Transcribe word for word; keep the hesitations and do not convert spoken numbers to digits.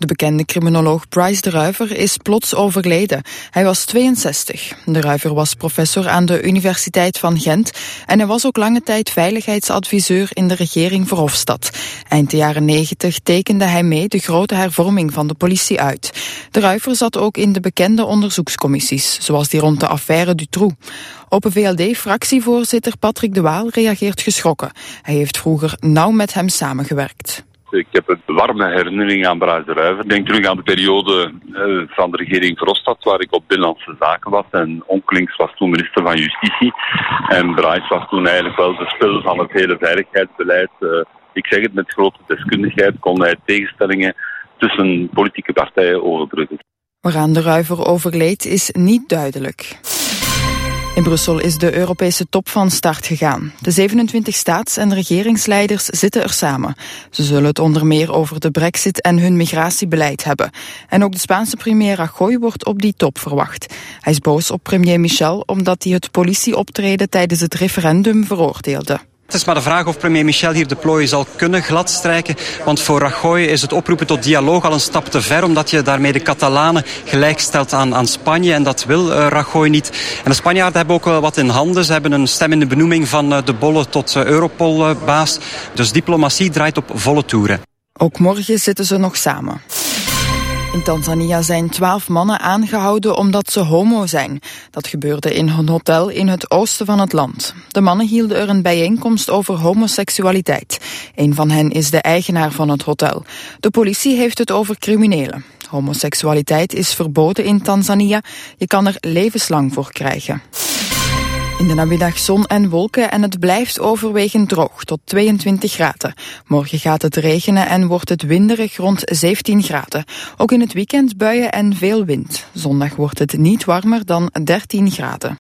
De bekende criminoloog Bryce de Ruiver is plots overleden. Hij was tweeënzestig. De Ruiver was professor aan de Universiteit van Gent en hij was ook lange tijd veiligheidsadviseur in de regering Verhofstadt. Eind de jaren negentig tekende hij mee de grote hervorming van de politie uit. De Ruiver zat ook in de bekende onderzoekscommissies, zoals die rond de affaire Dutroux. Open V L D-fractievoorzitter Patrick de Waal reageert geschrokken. Hij heeft vroeger nauw met hem samengewerkt. Ik heb een warme herinnering aan Bryce de Ruiver. Ik denk terug aan de periode uh, van de regering Verhofstadt, waar ik op Binnenlandse Zaken was. En Onkelings was toen minister van Justitie. En Bryce was toen eigenlijk wel de spil van het hele veiligheidsbeleid. Uh, ik zeg het met grote deskundigheid, kon hij tegenstellingen tussen politieke partijen overbruggen. Waaraan de Ruiver overleed is niet duidelijk. In Brussel is de Europese top van start gegaan. De zevenentwintig staats- en regeringsleiders zitten er samen. Ze zullen het onder meer over de brexit en hun migratiebeleid hebben. En ook de Spaanse premier Rajoy wordt op die top verwacht. Hij is boos op premier Michel omdat hij het politieoptreden tijdens het referendum veroordeelde. Het is maar de vraag of premier Michel hier de plooien zal kunnen gladstrijken. Want voor Rajoy is het oproepen tot dialoog al een stap te ver, omdat je daarmee de Catalanen gelijkstelt aan, aan Spanje. En dat wil uh, Rajoy niet. En de Spanjaarden hebben ook wel wat in handen. Ze hebben een stem in de benoeming van uh, de Bolle tot uh, Europol-baas. Uh, dus diplomatie draait op volle toeren. Ook morgen zitten ze nog samen. In Tanzania zijn twaalf mannen aangehouden omdat ze homo zijn. Dat gebeurde in een hotel in het oosten van het land. De mannen hielden er een bijeenkomst over homoseksualiteit. Een van hen is de eigenaar van het hotel. De politie heeft het over criminelen. Homoseksualiteit is verboden in Tanzania. Je kan er levenslang voor krijgen. In de namiddag zon en wolken en het blijft overwegend droog tot tweeëntwintig graden. Morgen gaat het regenen en wordt het winderig rond zeventien graden. Ook in het weekend buien en veel wind. Zondag wordt het niet warmer dan dertien graden.